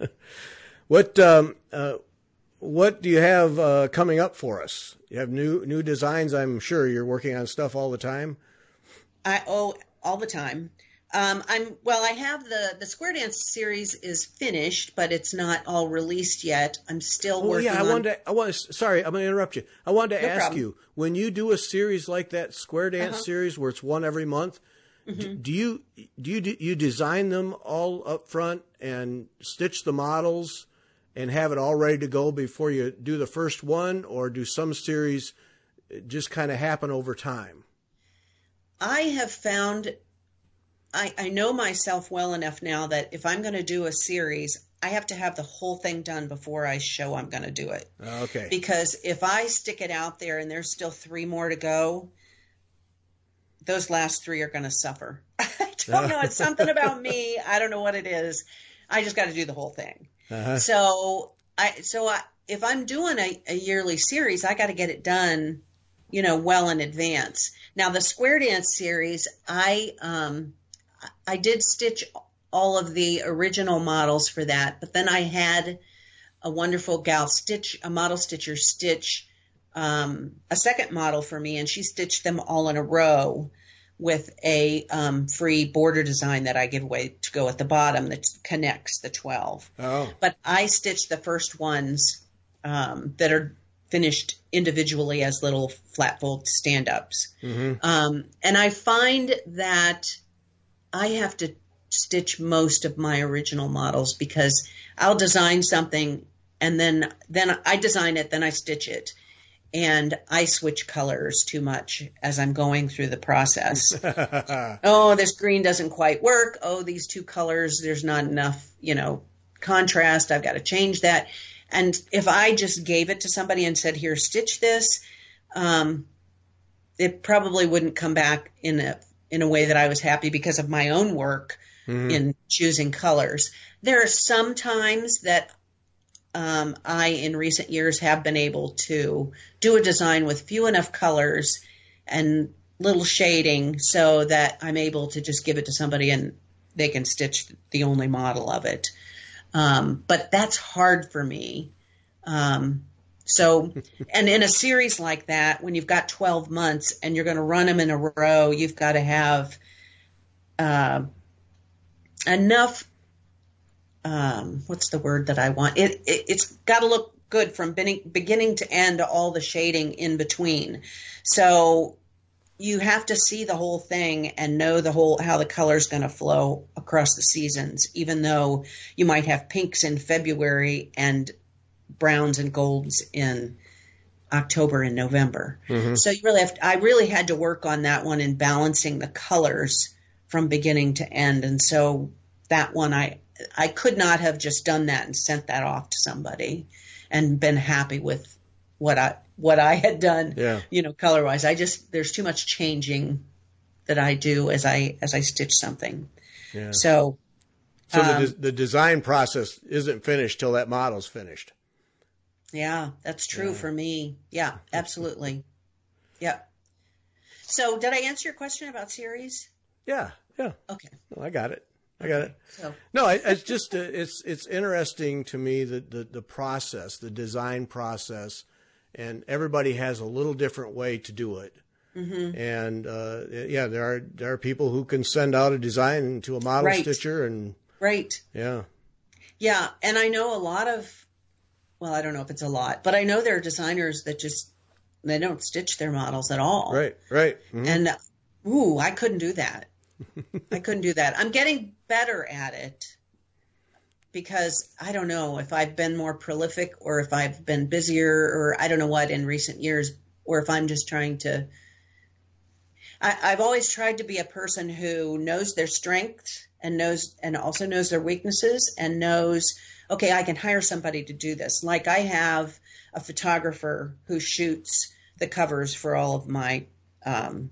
What, um, uh, what do you have, uh, coming up for us? You have new, new designs. I'm sure you're working on stuff all the time. I, oh, all the time. Um, I'm, well, I have the, the Square Dance series is finished, but it's not all released yet. I'm still oh, working yeah, I on. wanted to, I want to, sorry, I'm going to interrupt you. I wanted to No ask problem. you, when you do a series like that Square Dance Uh-huh. series where it's one every month, Mm-hmm. Do you do you do you design them all up front and stitch the models and have it all ready to go before you do the first one, or do some series just kind of happen over time? I have found I, I know myself well enough now that if I'm going to do a series, I have to have the whole thing done before I show I'm going to do it. Okay. Because if I stick it out there and there's still three more to go, those last three are going to suffer. I don't know. It's something about me. I don't know what it is. I just got to do the whole thing. Uh-huh. So I, so I, if I'm doing a, a yearly series, I got to get it done, you know, well in advance. Now the Square Dance series, I, um, I did stitch all of the original models for that, but then I had a wonderful gal stitch, a model stitcher stitch, um, a second model for me, and she stitched them all in a row with a um, free border design that I give away to go at the bottom that connects the twelve. Oh. But I stitched the first ones um, that are finished individually as little flat fold stand-ups. Mm-hmm. Um, and I find that I have to stitch most of my original models because I'll design something and then then I design it, then I stitch it. And I switch colors too much as I'm going through the process. Oh, this green doesn't quite work. Oh, these two colors, there's not enough, you know, contrast. I've got to change that. And if I just gave it to somebody and said, here, stitch this, um, it probably wouldn't come back in a, in a way that I was happy because of my own work mm-hmm. in choosing colors. There are some times that um, I, in recent years, have been able to do a design with few enough colors and little shading so that I'm able to just give it to somebody and they can stitch the only model of it. Um, but that's hard for me. Um, so, and in a series like that, when you've got twelve months and you're going to run them in a row, you've got to have uh, enough, um, what's the word that I want? It, it, it's got to look good from beginning, beginning to end, all the shading in between. So you have to see the whole thing and know the whole, how the color's going to flow across the seasons, even though you might have pinks in February and browns and golds in October and November. Mm-hmm. So you really have to, I really had to work on that one in balancing the colors from beginning to end. And so that one, I, I could not have just done that and sent that off to somebody and been happy with what I, what I had done, yeah. you know, color wise. I just, there's too much changing that I do as I, as I stitch something. Yeah. So, so um, the, the design process isn't finished till that model's finished. Yeah, that's true yeah. for me. Yeah, absolutely. Yeah. So did I answer your question about series? Yeah. Yeah. Okay. Well, I got it. I got it. So. No, I, it's just, uh, it's, it's interesting to me that the, the process, the design process, and everybody has a little different way to do it. Mm-hmm. And, uh, yeah, there are, there are people who can send out a design to a model right. stitcher and. Right. Yeah. Yeah. And I know a lot of, well, I don't know if it's a lot, but I know there are designers that just, they don't stitch their models at all. Right. Right. Mm-hmm. And, ooh, I couldn't do that. I couldn't do that. I'm getting better at it because I don't know if I've been more prolific or if I've been busier or I don't know what in recent years, or if I'm just trying to, I, I've always tried to be a person who knows their strengths and knows, and also knows their weaknesses and knows, okay, I can hire somebody to do this. Like I have a photographer who shoots the covers for all of my um,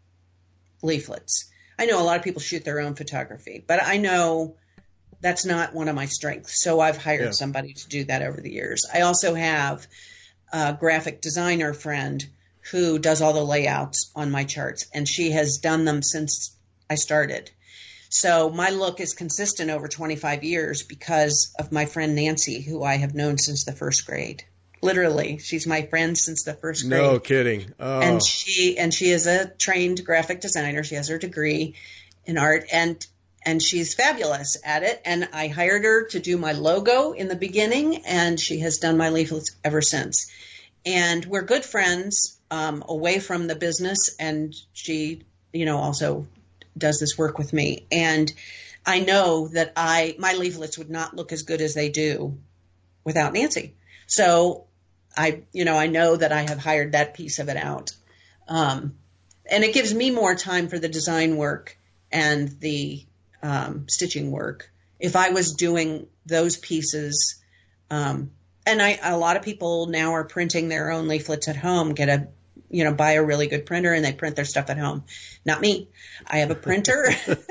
leaflets. I know a lot of people shoot their own photography, but I know that's not one of my strengths. So I've hired yeah. somebody to do that over the years. I also have a graphic designer friend who does all the layouts on my charts, and she has done them since I started. So my look is consistent over twenty-five years because of my friend Nancy, who I have known since the first grade. Literally, she's my friend since the first grade. No kidding. Oh. And she and she is a trained graphic designer. She has her degree in art, and and she's fabulous at it. And I hired her to do my logo in the beginning, and she has done my leaflets ever since. And we're good friends um, away from the business, and she, you know, also does this work with me. And I know that I my leaflets would not look as good as they do without Nancy. So I, you know, I know that I have hired that piece of it out. Um, and it gives me more time for the design work and the um, stitching work. If I was doing those pieces, um, and I, a lot of people now are printing their own leaflets at home, get a, you know, buy a really good printer and they print their stuff at home. Not me. I have a printer.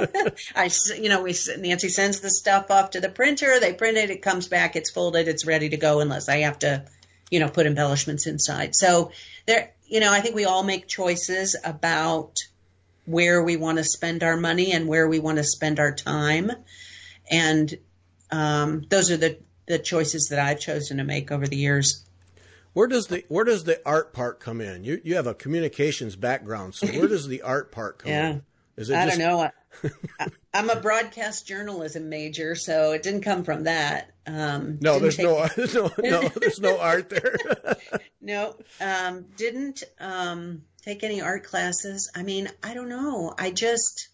I, you know, we, Nancy sends the stuff off to the printer. They print it. It comes back. It's folded. It's ready to go unless I have to, you know, put embellishments inside. So there, you know, I think we all make choices about where we want to spend our money and where we want to spend our time. And um, those are the, the choices that I've chosen to make over the years. Where does the where does the art part come in? You you have a communications background, so where does the art part come yeah. in? Is it I just... don't know. I, I'm a broadcast journalism major, so it didn't come from that. Um, no, there's take... no, no, no, there's no art there. no, um, didn't um, take any art classes. I mean, I don't know. I just,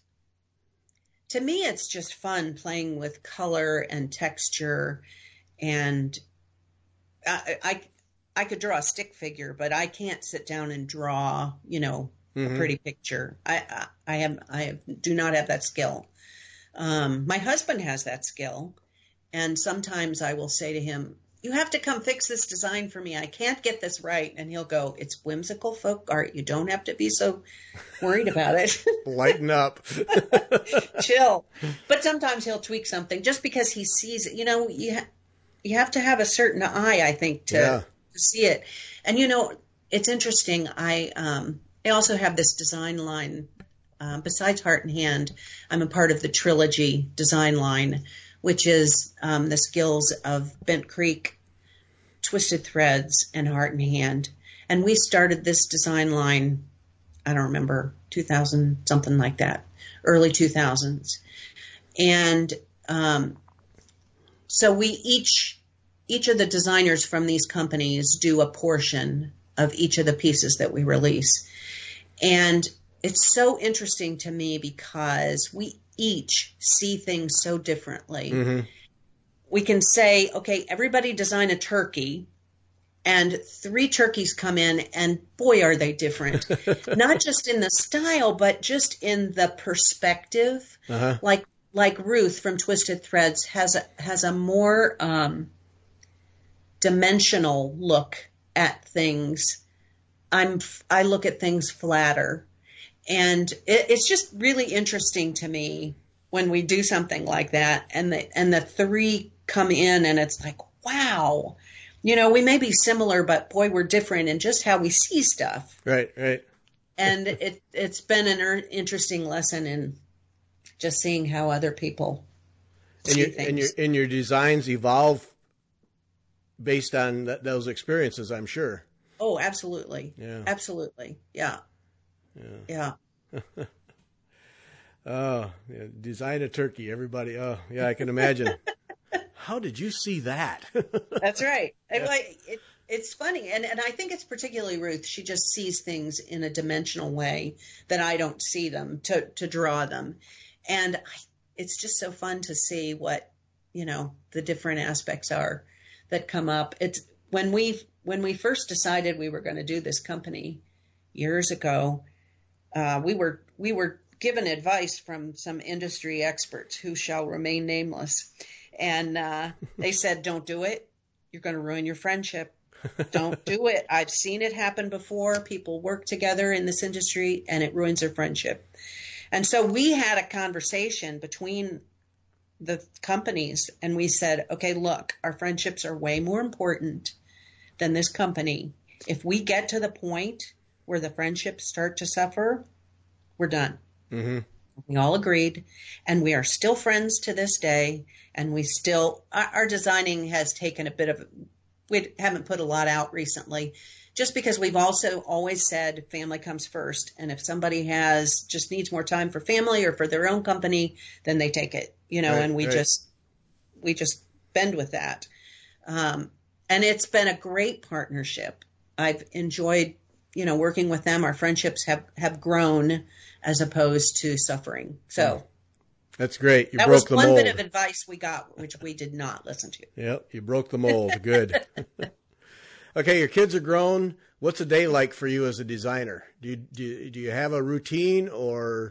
to me, it's just fun playing with color and texture, and I. I I could draw a stick figure, but I can't sit down and draw, you know, mm-hmm. a pretty picture. I, I, I have, I have, do not have that skill. Um, my husband has that skill, And sometimes I will say to him, you have to come fix this design for me. I can't get this right. And he'll go, it's whimsical folk art. You don't have to be so worried about it. Lighten up. Chill. But sometimes he'll tweak something just because he sees it. You know, you, ha- you have to have a certain eye, I think, to, yeah. to see it. And, you know, it's interesting. I, um, I also have this design line. Uh, besides Heart and Hand, I'm a part of the Trilogy design line, which is um, the skills of Bent Creek, Twisted Threads, and Heart and Hand. And we started this design line, I don't remember, two thousand, something like that, early two thousands. And um, so we each, each of the designers from these companies do a portion of each of the pieces that we release. And it's so interesting to me because we each see things so differently. Mm-hmm. We can say, okay, everybody design a turkey, and three turkeys come in, and boy, are they different. Not just in the style, but just in the perspective. Uh-huh. Like like Ruth from Twisted Threads has a, has a more um, dimensional look at things. I'm I look at things flatter. And it, it's just really interesting to me when we do something like that, and the and the three come in, and it's like, wow, you know, we may be similar, but boy, we're different in just how we see stuff. Right, right. And it it's been an er- interesting lesson in just seeing how other people and see your, things. And your and your designs evolve based on th- those experiences, I'm sure. Oh, absolutely. Yeah. Absolutely. Yeah. Yeah. Yeah. Oh, yeah. Design a turkey, everybody. Oh, yeah, I can imagine. How did you see that? That's right. Yeah. It, it, it's funny. And, and I think it's particularly Ruth. She just sees things in a dimensional way that I don't see them, to, to draw them. And I, it's just so fun to see what, you know, the different aspects are that come up. It's when we, when we first decided we were going to do this company years ago, Uh, we were we were given advice from some industry experts who shall remain nameless, and uh, they said, "Don't do it. You're going to ruin your friendship. Don't do it. I've seen it happen before. People work together in this industry, and it ruins their friendship." And so we had a conversation between the companies, and we said, "Okay, look, our friendships are way more important than this company. If we get to the point where the friendships start to suffer, we're done." Mm-hmm. We all agreed, and we are still friends to this day. And we still, our, our designing has taken a bit of, we haven't put a lot out recently, just because we've also always said family comes first. And if somebody has, just needs more time for family or for their own company, then they take it, you know, Right, and we right. just, we just bend with that. Um, and it's been a great partnership. I've enjoyed, you know, working with them. Our friendships have, have grown as opposed to suffering. So that's great. You that broke was the one mold. bit of advice we got, which we did not listen to. Yep, you broke the mold. Good. Okay, your kids are grown. What's a day like for you as a designer? Do you do you, do you have a routine, or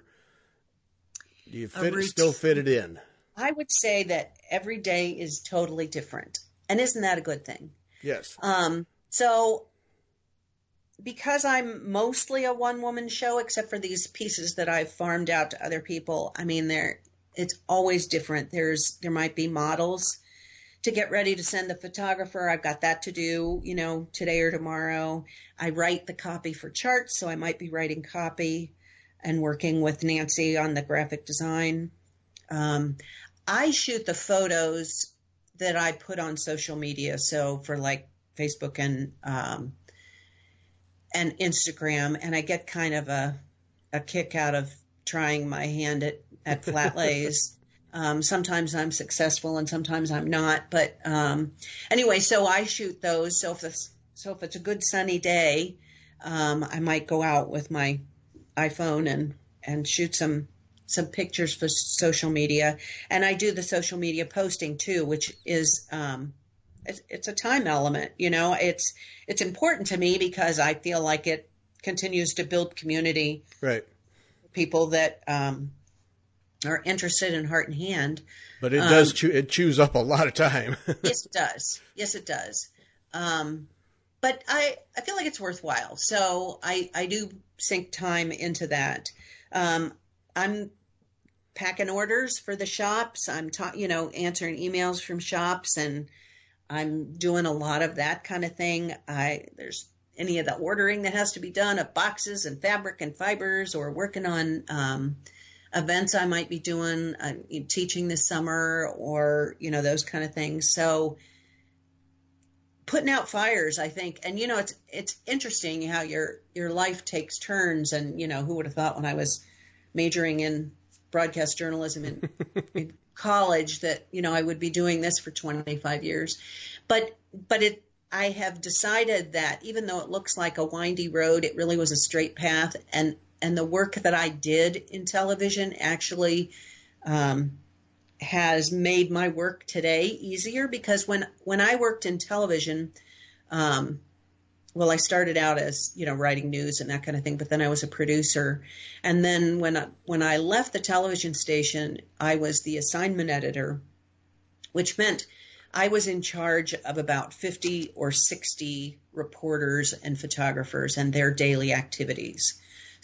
do you fit, routine. still fit it in? I would say that every day is totally different. And isn't that a good thing? Yes. Um, so because I'm mostly a one-woman show, except for these pieces that I've farmed out to other people, I mean, they're, it's always different. There's, there might be models to get ready to send the photographer. I've got that to do, you know, today or tomorrow. I write the copy for charts, so I might be writing copy and working with Nancy on the graphic design. Um, I shoot the photos that I put on social media. So for like Facebook and, um, and Instagram, and I get kind of a, a kick out of trying my hand at, at flat lays. Um, sometimes I'm successful and sometimes I'm not. But um, anyway, so I shoot those. So if it's, so if it's a good sunny day, um, I might go out with my iPhone and, and shoot some some pictures for social media. And I do the social media posting too, which is um, it's, it's a time element. You know, it's it's important to me because I feel like it continues to build community. Right. People that um, are interested in Heart and Hand. But it does, um, chew, it chews up a lot of time. Yes, it does. Yes, it does. Um, but I, I feel like it's worthwhile. So I, I do sink time into that. Um, I'm packing orders for the shops. I'm ta- you know, answering emails from shops, and I'm doing a lot of that kind of thing. I, there's any of the ordering that has to be done of boxes and fabric and fibers, or working on, um, events I might be doing, uh, teaching this summer, or, you know, those kind of things. So putting out fires, I think, and, you know, it's, it's interesting how your, your life takes turns. And, you know, who would have thought when I was majoring in broadcast journalism in, in college that, you know, I would be doing this for twenty-five years. But, but it, I have decided that even though it looks like a windy road, it really was a straight path. And, and the work that I did in television actually, um, has made my work today easier, because when, when I worked in television, um, well, I started out as, you know, writing news and that kind of thing, but then I was a producer. And then when I, when I left the television station, I was the assignment editor, which meant I was in charge of about fifty or sixty reporters and photographers and their daily activities.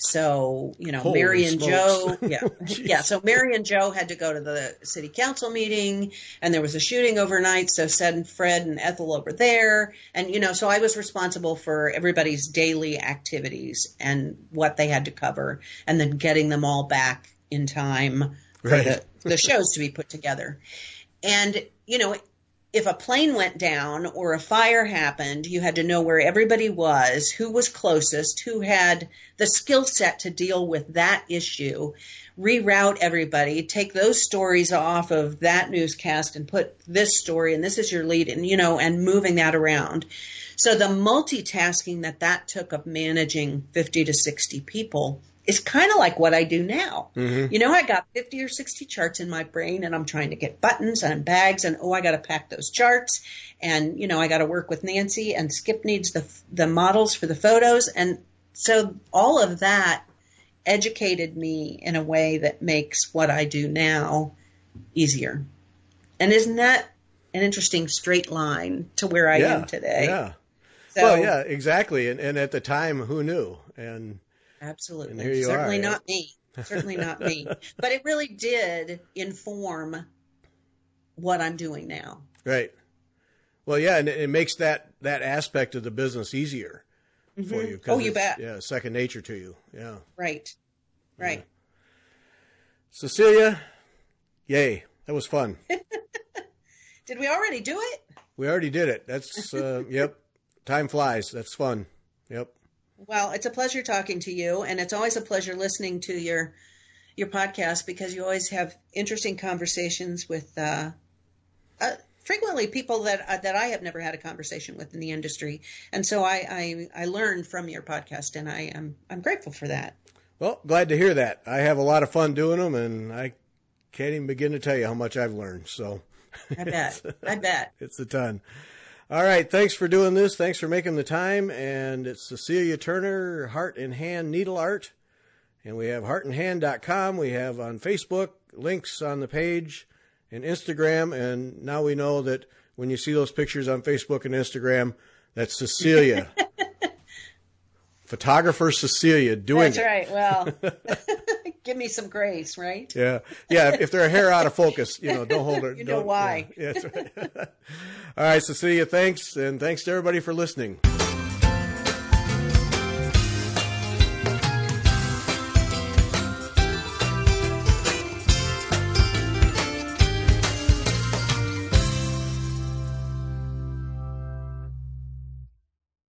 So, you know, Holy Mary and smokes. Joe, yeah, yeah. So Mary and Joe had to go to the city council meeting, and there was a shooting overnight. So send Fred and Ethel over there. And, you know, so I was responsible for everybody's daily activities and what they had to cover, and then getting them all back in time for right. the, the shows to be put together. And, you know, if a plane went down or a fire happened, you had to know where everybody was, who was closest, who had the skill set to deal with that issue, reroute everybody, take those stories off of that newscast and put this story, and this is your lead, and, you know, and moving that around. So the multitasking that that took of managing fifty to sixty people is kind of like what I do now. Mm-hmm. You know, I got fifty or sixty charts in my brain, and I'm trying to get buttons and bags, and, oh, I got to pack those charts. And, you know, I got to work with Nancy, and Skip needs the the models for the photos. And so all of that educated me in a way that makes what I do now easier. And isn't that an interesting straight line to where I yeah, am today? Yeah. So, well, yeah, exactly. And, and at the time, who knew? And absolutely. And here you Certainly are. not me. Certainly not me. But it really did inform what I'm doing now. Right. Well, yeah, and it, it makes that, that aspect of the business easier mm-hmm. for you. Oh, you it's, bet. Yeah, second nature to you. Yeah. Right. Right. Yeah. Cecilia, yay. That was fun. Did we already do it? We already did it. That's, uh, yep. Time flies. That's fun. Yep. Well, it's a pleasure talking to you, and it's always a pleasure listening to your your podcast, because you always have interesting conversations with uh, uh, frequently people that uh, that I have never had a conversation with in the industry, and so I, I I learn from your podcast, and I am I'm grateful for that. Well, glad to hear that. I have a lot of fun doing them, and I can't even begin to tell you how much I've learned. So I bet. I bet. It's a ton. All right. Thanks for doing this. Thanks for making the time. And it's Cecilia Turner, Heart and Hand Needle Art. And we have heart and hand dot com. We have on Facebook, links on the page, and Instagram. And now we know that when you see those pictures on Facebook and Instagram, that's Cecilia. Photographer Cecilia doing That's it. right. Well, give me some grace, right? Yeah. Yeah. If they're a hair out of focus, you know, don't hold her. You know don't, why. Yeah, yeah, that's right. All right, Cecilia, thanks. And thanks to everybody for listening.